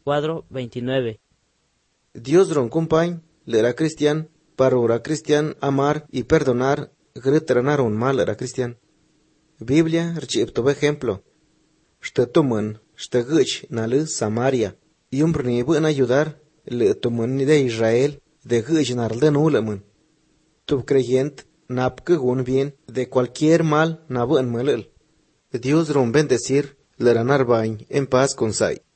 cuadro 29. Dios ron compañ, era cristian, para cristian amar y perdonar, gritranar un mal era cristian. Biblia rchipto ejemplo. Shtetumun, shtagich nalu Samaria, y ni buen ayudar, le tumun de Israel, de gich narde nulamun. Tu creyent, nap que gun bien, de cualquier mal, na buen malel. Dios ron bendecir, le ranar bañ, en paz con sai.